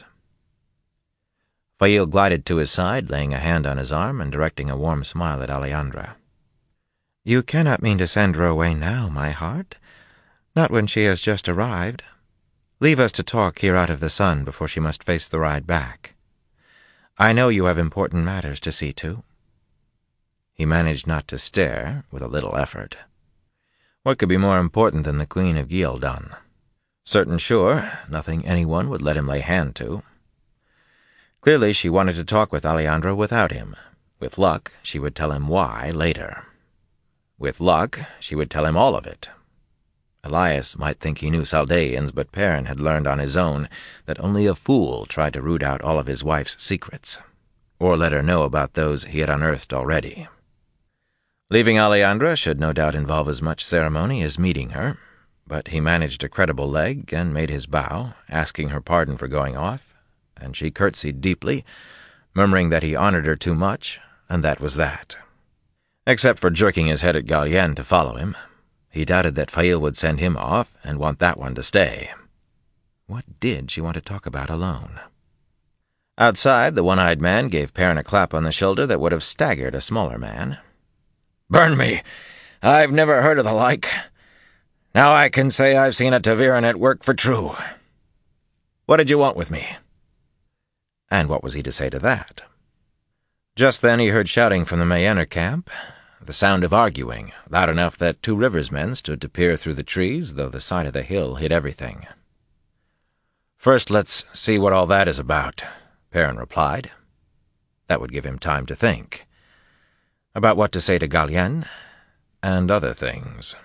Fail glided to his side, laying a hand on his arm and directing a warm smile at Alejandra. You cannot mean to send her away now, my heart. Not when she has just arrived. Leave us to talk here out of the sun before she must face the ride back. I know you have important matters to see to. He managed not to stare, with a little effort. What could be more important than the Queen of Ghealdan? Certain sure, nothing anyone would let him lay hand to. Clearly she wanted to talk with Alejandra without him. With luck, she would tell him why later. With luck, she would tell him all of it. Elias might think he knew Saldeans, but Perrin had learned on his own that only a fool tried to root out all of his wife's secrets, or let her know about those he had unearthed already. Leaving Alejandra should no doubt involve as much ceremony as meeting her, but he managed a credible leg and made his bow, asking her pardon for going off, and she curtsied deeply, murmuring that he honored her too much, and that was that. Except for jerking his head at Galien to follow him. He doubted that Fail would send him off and want that one to stay. What did she want to talk about alone? Outside, the one-eyed man gave Perrin a clap on the shoulder that would have staggered a smaller man. Burn me! I've never heard of the like. Now I can say I've seen a ta'veren at work for true. What did you want with me? And what was he to say to that? Just then he heard shouting from the Mayenner camp, the sound of arguing, loud enough that Two Rivers men stood to peer through the trees, though the side of the hill hid everything. First let's see what all that is about, Perrin replied. That would give him time to think. About what to say to Galien, and other things.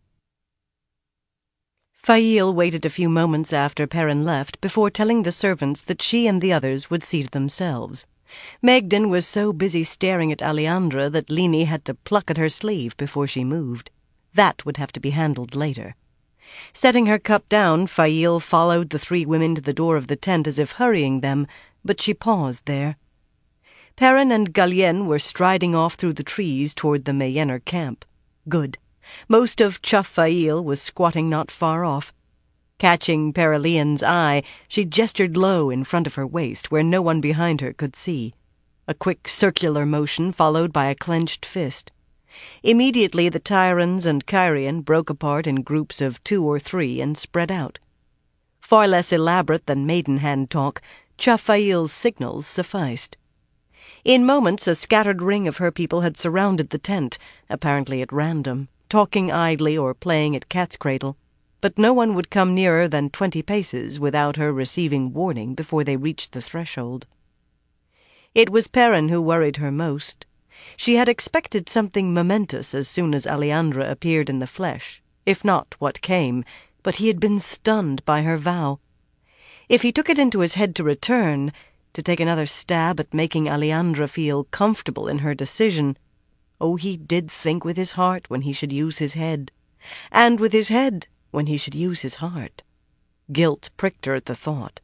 Fail waited a few moments after Perrin left before telling the servants that she and the others would see to themselves. Megden was so busy staring at Alejandra that Lyney had to pluck at her sleeve before she moved. That would have to be handled later. Setting her cup down, Fail followed the three women to the door of the tent as if hurrying them, but she paused there. Perrin and Galien were striding off through the trees toward the Mayenner camp. Good. Most of Chuff Fail was squatting not far off. Catching Paralian's eye, she gestured low in front of her waist where no one behind her could see. A quick circular motion followed by a clenched fist. Immediately the Tyrans and Kyrian broke apart in groups of two or three and spread out. Far less elaborate than maiden-hand talk, Chafail's signals sufficed. In moments a scattered ring of her people had surrounded the tent, apparently at random, talking idly or playing at cat's cradle, but no one would come nearer than twenty paces without her receiving warning before they reached the threshold. It was Perrin who worried her most. She had expected something momentous as soon as Aleandra appeared in the flesh, if not what came, but he had been stunned by her vow. If he took it into his head to return, to take another stab at making Aleandra feel comfortable in her decision, oh, he did think with his heart when he should use his head, and with his head when he should use his heart. Guilt pricked her at the thought.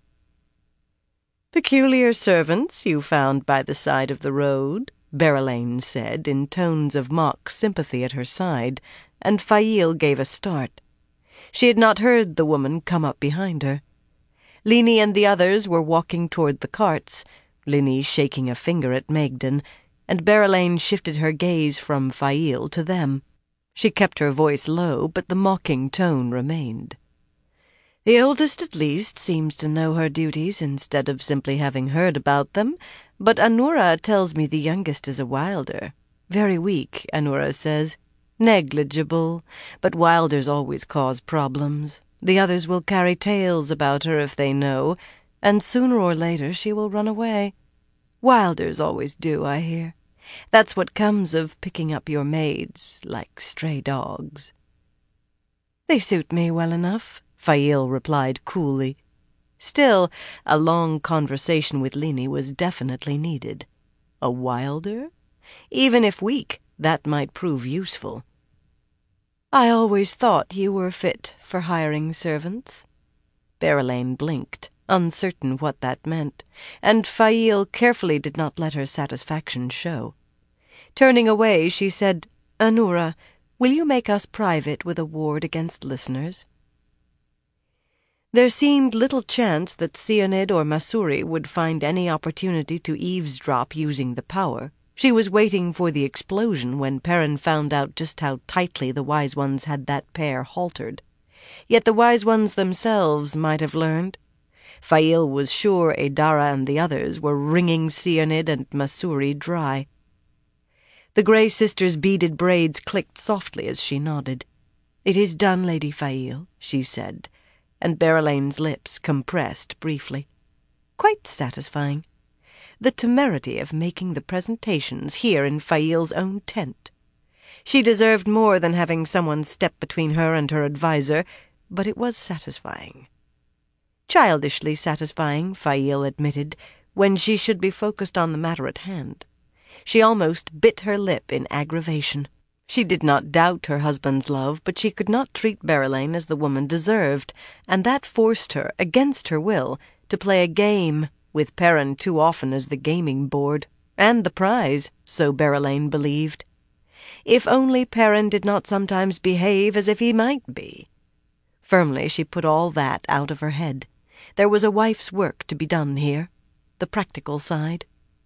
"Peculiar servants you found by the side of the road," Berelain said, in tones of mock sympathy at her side, and Fail gave a start. She had not heard the woman come up behind her. Lini and the others were walking toward the carts, Lini shaking a finger at Megden, and Berelain shifted her gaze from Fail to them. She kept her voice low, but the mocking tone remained. "The oldest, at least, seems to know her duties instead of simply having heard about them, but Anura tells me the youngest is a wilder. Very weak, Anura says. Negligible, but wilders always cause problems. The others will carry tales about her if they know, and sooner or later she will run away. Wilders always do, I hear. That's what comes of picking up your maids like stray dogs." "They suit me well enough," Fail replied coolly. Still, a long conversation with Lini was definitely needed. A wilder? Even if weak, that might prove useful. "I always thought you were fit for hiring servants." Berelain blinked, uncertain what that meant, and Fail carefully did not let her satisfaction show. Turning away, she said, "Anura, will you make us private with a ward against listeners?" There seemed little chance that Sionid or Masuri would find any opportunity to eavesdrop using the power. She was waiting for the explosion when Perrin found out just how tightly the Wise Ones had that pair haltered. Yet the Wise Ones themselves might have learned. Fail was sure Adara and the others were wringing Sionid and Masuri dry. The Grey Sister's beaded braids clicked softly as she nodded. "It is done, Lady Fail," she said, and Berelain's lips compressed briefly. Quite satisfying. The temerity of making the presentations here in Fail's own tent. She deserved more than having someone step between her and her adviser, but it was satisfying. Childishly satisfying, Fail admitted, when she should be focused on the matter at hand. She almost bit her lip in aggravation. She did not doubt her husband's love, but she could not treat Berelain as the woman deserved, and that forced her, against her will, to play a game, with Perrin too often as the gaming board, and the prize, so Berelain believed. If only Perrin did not sometimes behave as if he might be. Firmly she put all that out of her head. There was a wife's work to be done here, the practical side.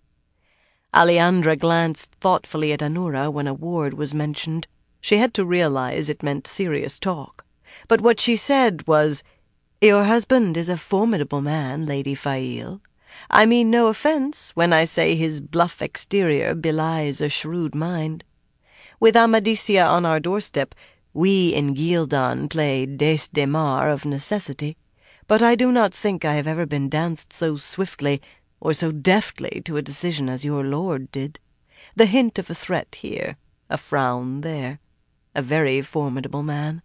Aleandra glanced thoughtfully at Anura when a ward was mentioned. She had to realize it meant serious talk. But what she said was, "Your husband is a formidable man, Lady Fail. I mean no offense when I say his bluff exterior belies a shrewd mind. With Amadisia on our doorstep, we in Gildan play Desdemar of necessity, but I do not think I have ever been danced so swiftly or so deftly to a decision as your lord did. The hint of a threat here, a frown there. A very formidable man."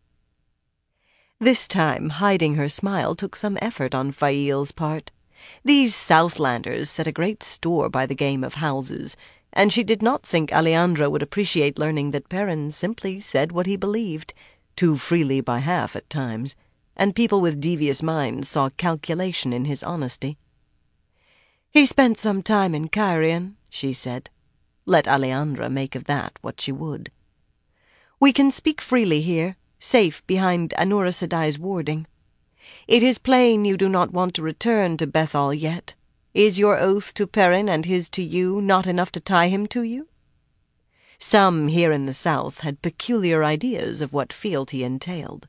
This time, hiding her smile took some effort on Fail's part. These Southlanders set a great store by the game of houses, and she did not think Aleandra would appreciate learning that Perrin simply said what he believed, too freely by half at times, and people with devious minds saw calculation in his honesty. "He spent some time in Kyrian," she said. Let Aleandra make of that what she would. "We can speak freely here, safe behind Anura Sedai's warding. It is plain you do not want to return to Bethal yet. Is your oath to Perrin and his to you not enough to tie him to you?" Some here in the south had peculiar ideas of what fealty entailed.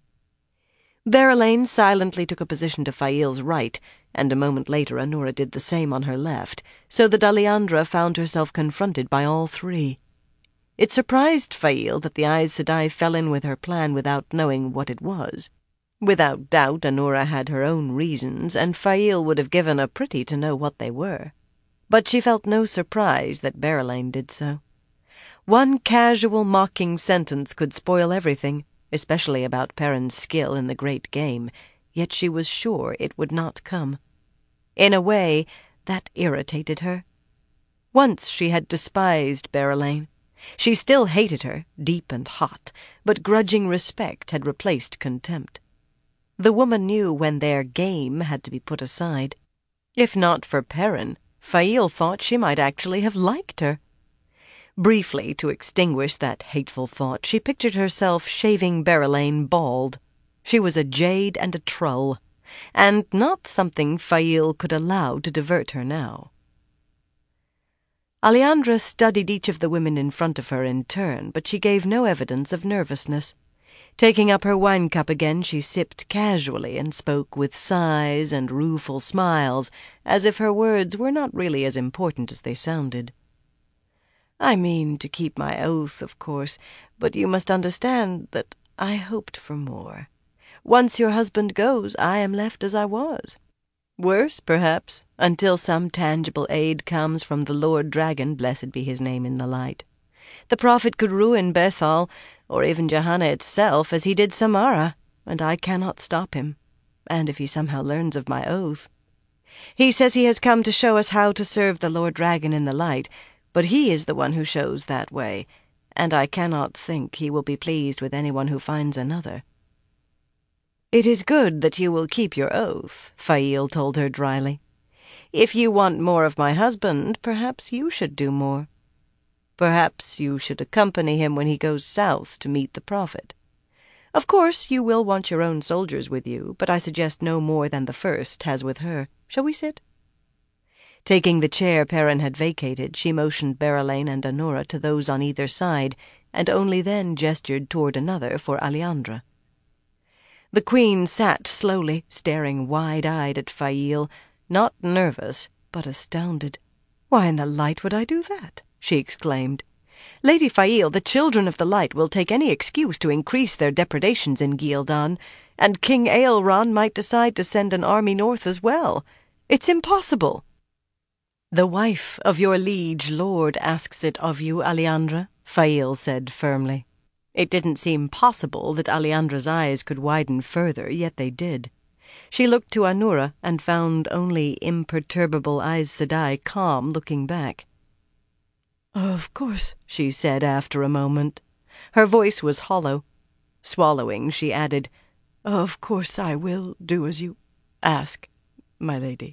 Berelain silently took a position to Fail's right, and a moment later Anura did the same on her left, so that Aleandra found herself confronted by all three. It surprised Fail that the Aes Sedai fell in with her plan without knowing what it was. Without doubt Anura had her own reasons, and Fail would have given a pretty to know what they were. But she felt no surprise that Berelain did so. One casual mocking sentence could spoil everything, especially about Perrin's skill in the great game, yet she was sure it would not come. In a way, that irritated her. Once she had despised Berelain. She still hated her, deep and hot, but grudging respect had replaced contempt. The woman knew when their game had to be put aside. If not for Perrin, Fail thought she might actually have liked her. Briefly, to extinguish that hateful thought, she pictured herself shaving Berelain bald. She was a jade and a trull, and not something Fail could allow to divert her now. Aleandra studied each of the women in front of her in turn, but she gave no evidence of nervousness. Taking up her wine cup again, she sipped casually and spoke with sighs and rueful smiles, as if her words were not really as important as they sounded. "I mean to keep my oath, of course, but you must understand that I hoped for more. Once your husband goes, I am left as I was. Worse, perhaps, until some tangible aid comes from the Lord Dragon, blessed be his name in the light. The prophet could ruin Bethal, or even Johanna itself, as he did Samara, and I cannot stop him, and if he somehow learns of my oath. He says he has come to show us how to serve the Lord Dragon in the light, but he is the one who shows that way, and I cannot think he will be pleased with anyone who finds another." "It is good that you will keep your oath," Fail told her dryly. "If you want more of my husband, perhaps you should do more. Perhaps you should accompany him when he goes south to meet the prophet. Of course you will want your own soldiers with you, but I suggest no more than the first has with her. Shall we sit?" Taking the chair Perrin had vacated, she motioned Berelain and Anura to those on either side, and only then gestured toward another for Aleandra. The queen sat slowly, staring wide-eyed at Fail, not nervous, but astounded. "Why in the light would I do that?" she exclaimed. "Lady Fail, the children of the light will take any excuse to increase their depredations in Ghealdan, and King Aelron might decide to send an army north as well. It's impossible." "The wife of your liege lord asks it of you, Aleandra," Fail said firmly. It didn't seem possible that Aleandra's eyes could widen further, yet they did. She looked to Anura and found only imperturbable Aes Sedai calm looking back. "Of course," she said after a moment. Her voice was hollow. Swallowing, she added, "Of course I will do as you ask, my lady."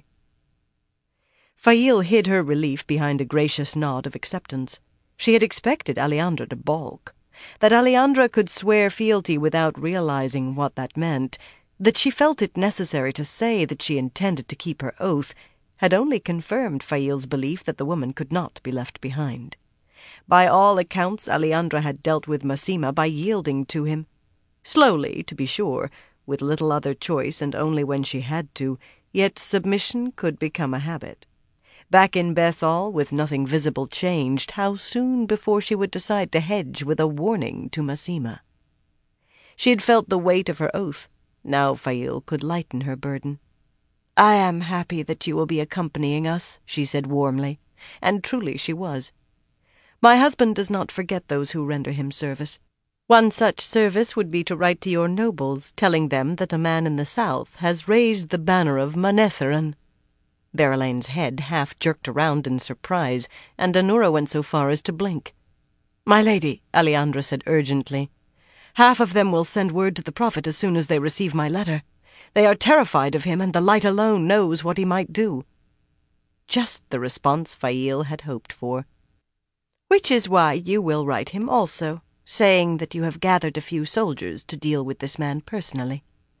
Fail hid her relief behind a gracious nod of acceptance. She had expected Aleandra to balk. That Aleandra could swear fealty without realizing what that meant, that she felt it necessary to say that she intended to keep her oath, had only confirmed Fail's belief that the woman could not be left behind. By all accounts, Aleandra had dealt with Masema by yielding to him. Slowly, to be sure, with little other choice and only when she had to, yet submission could become a habit. Back in Bethal, with nothing visible changed, how soon before she would decide to hedge with a warning to Masema? She had felt the weight of her oath. Now Fail could lighten her burden. "I am happy that you will be accompanying us," she said warmly, and truly she was. "My husband does not forget those who render him service. One such service would be to write to your nobles, telling them that a man in the south has raised the banner of Manetheren." Berelain's head half jerked around in surprise, and Anura went so far as to blink. "My lady," Aleandra said urgently, "half of them will send word to the prophet as soon as they receive my letter. They are terrified of him, and the light alone knows what he might do." Just the response Fail had hoped for. "Which is why you will write him also, saying that you have gathered a few soldiers to deal with this man personally.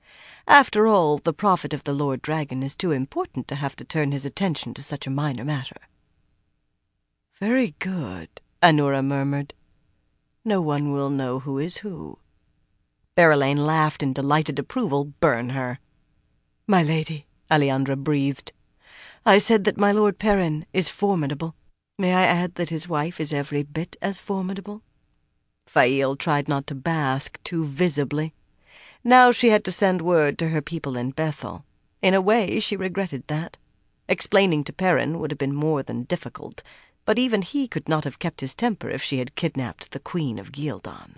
After all, the prophet of the Lord Dragon is too important to have to turn his attention to such a minor matter." "Very good," Anura murmured. "No one will know who is who." Berelain laughed in delighted approval. Burn her. "My lady," Aleandra breathed, "I said that my Lord Perrin is formidable. May I add that his wife is every bit as formidable?" Fail tried not to bask too visibly. Now she had to send word to her people in Bethel. In a way, she regretted that. Explaining to Perrin would have been more than difficult, but even he could not have kept his temper if she had kidnapped the Queen of Ghealdan.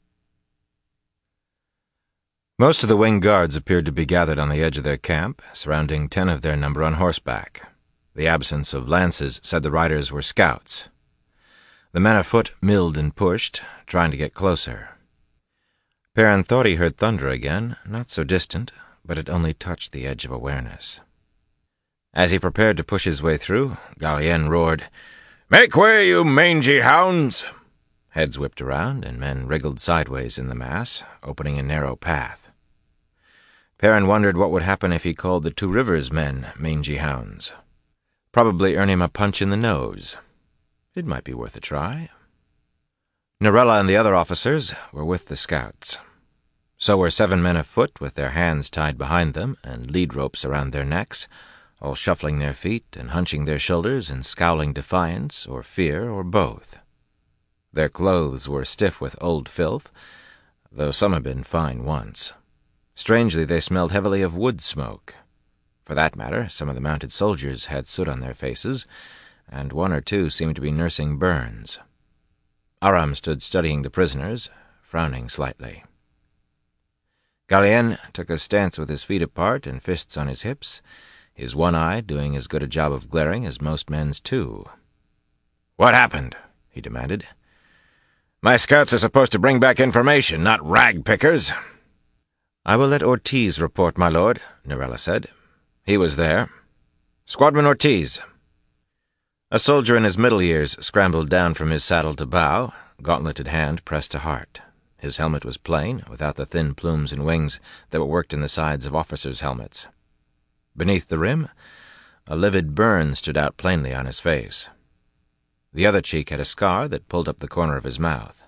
Most of the winged guards appeared to be gathered on the edge of their camp, surrounding ten of their number on horseback. The absence of lances said the riders were scouts. The men afoot milled and pushed, trying to get closer. Perrin thought he heard thunder again, not so distant, but it only touched the edge of awareness. As he prepared to push his way through, Galien roared, "Make way, you mangy hounds!" Heads whipped around, and men wriggled sideways in the mass, opening a narrow path. Perrin wondered what would happen if he called the Two Rivers men mangy hounds. Probably earn him a punch in the nose. It might be worth a try. Narella and the other officers were with the scouts. So were seven men afoot with their hands tied behind them and lead ropes around their necks, all shuffling their feet and hunching their shoulders and scowling defiance or fear or both. Their clothes were stiff with old filth, though some had been fine once. Strangely, they smelled heavily of wood smoke. For that matter, some of the mounted soldiers had soot on their faces, and one or two seemed to be nursing burns. Aram stood studying the prisoners, frowning slightly. Galien took a stance with his feet apart and fists on his hips, his one eye doing as good a job of glaring as most men's two. "What happened?" he demanded. "My scouts are supposed to bring back information, not rag-pickers." "I will let Ortiz report, my lord," Narella said. "He was there. Squadron Ortiz." A soldier in his middle years scrambled down from his saddle to bow, gauntleted hand pressed to heart. His helmet was plain, without the thin plumes and wings that were worked in the sides of officers' helmets. Beneath the rim, a livid burn stood out plainly on his face. The other cheek had a scar that pulled up the corner of his mouth.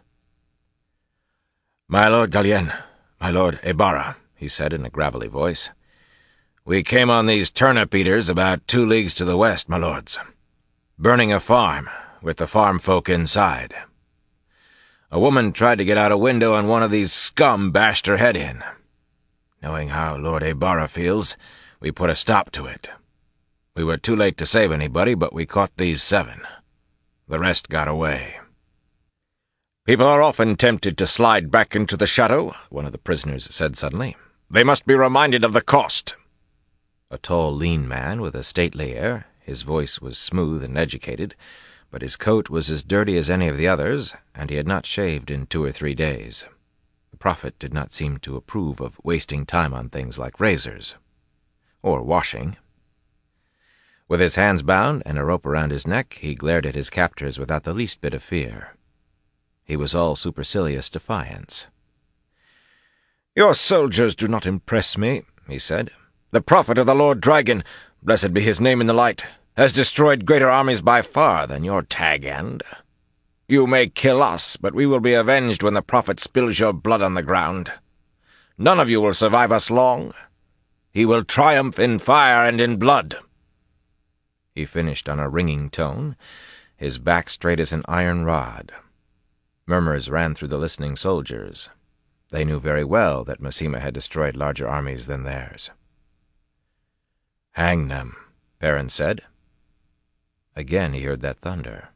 "My lord Galien, my lord Ibarra," he said in a gravelly voice. "We came on these turnip-eaters about two leagues to the west, my lords. Burning a farm, with the farm folk inside. A woman tried to get out a window and one of these scum bashed her head in. Knowing how Lord Ibarra feels, we put a stop to it. We were too late to save anybody, but we caught these seven. The rest got away." "People are often tempted to slide back into the shadow," one of the prisoners said suddenly. "They must be reminded of the cost." A tall, lean man with a stately air, his voice was smooth and educated, but his coat was as dirty as any of the others, and he had not shaved in two or three days. The prophet did not seem to approve of wasting time on things like razors. Or washing. With his hands bound and a rope around his neck, he glared at his captors without the least bit of fear. He was all supercilious defiance. "Your soldiers do not impress me," he said. "The prophet of the Lord Dragon, blessed be his name in the light, has destroyed greater armies by far than your tag-end. You may kill us, but we will be avenged when the prophet spills your blood on the ground. None of you will survive us long. He will triumph in fire and in blood." He finished on a ringing tone, his back straight as an iron rod. Murmurs ran through the listening soldiers. They knew very well that Masema had destroyed larger armies than theirs. "Hang them," Perrin said. Again he heard that thunder.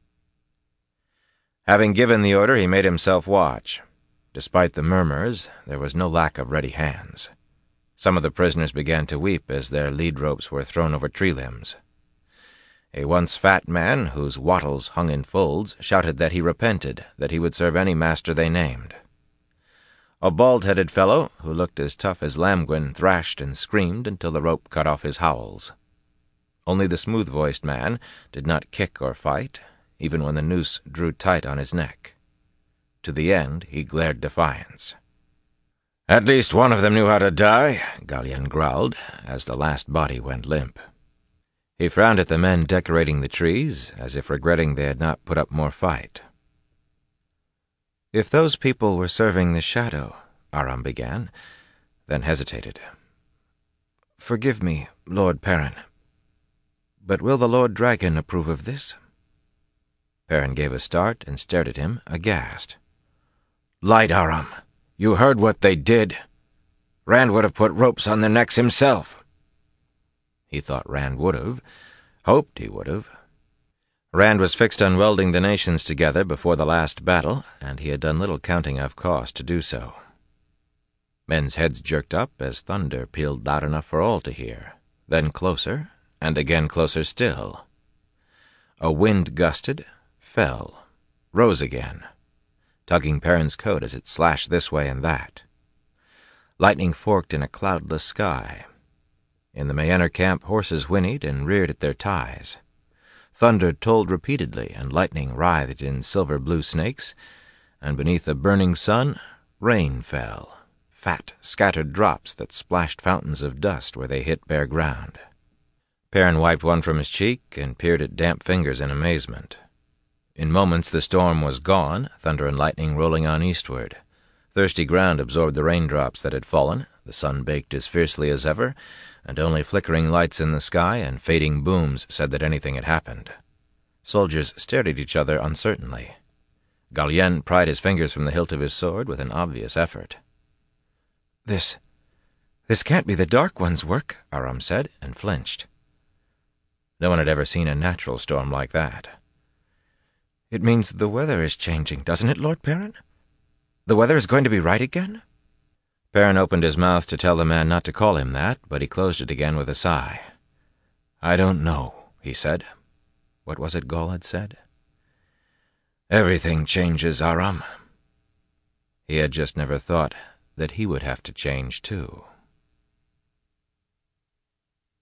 Having given the order, he made himself watch. Despite the murmurs, there was no lack of ready hands. Some of the prisoners began to weep as their lead ropes were thrown over tree limbs. A once fat man, whose wattles hung in folds, shouted that he repented, that he would serve any master they named. A bald-headed fellow, who looked as tough as Lamgwin, thrashed and screamed until the rope cut off his howls. Only the smooth-voiced man did not kick or fight, even when the noose drew tight on his neck. To the end he glared defiance. At least one of them knew how to die, Galien growled, as the last body went limp. He frowned at the men decorating the trees, as if regretting they had not put up more fight. If those people were serving the shadow, Aram began, then hesitated. Forgive me, Lord Perrin, but will the Lord Dragon approve of this? Perrin gave a start and stared at him, aghast. Light, Aram. You heard what they did. Rand would have put ropes on their necks himself. He thought Rand would have, hoped he would have. Rand was fixed on welding the nations together before the last battle, and he had done little counting of cost to do so. Men's heads jerked up as thunder pealed loud enough for all to hear, then closer, and again closer still. A wind gusted, fell, rose again, tugging Perrin's coat as it slashed this way and that. Lightning forked in a cloudless sky. In the Mayenner camp, horses whinnied and reared at their ties. Thunder tolled repeatedly, and lightning writhed in silver-blue snakes, and beneath a burning sun, rain fell, fat, scattered drops that splashed fountains of dust where they hit bare ground. Perrin wiped one from his cheek and peered at damp fingers in amazement. In moments the storm was gone, thunder and lightning rolling on eastward. Thirsty ground absorbed the raindrops that had fallen, the sun baked as fiercely as ever, and only flickering lights in the sky and fading booms said that anything had happened. Soldiers stared at each other uncertainly. Galien pried his fingers from the hilt of his sword with an obvious effort. This... this can't be the Dark One's work, Aram said, and flinched. No one had ever seen a natural storm like that. It means the weather is changing, doesn't it, Lord Perrin? The weather is going to be right again? Perrin opened his mouth to tell the man not to call him that, but he closed it again with a sigh. I don't know, he said. What was it Gol had said? Everything changes, Aram. He had just never thought that he would have to change, too.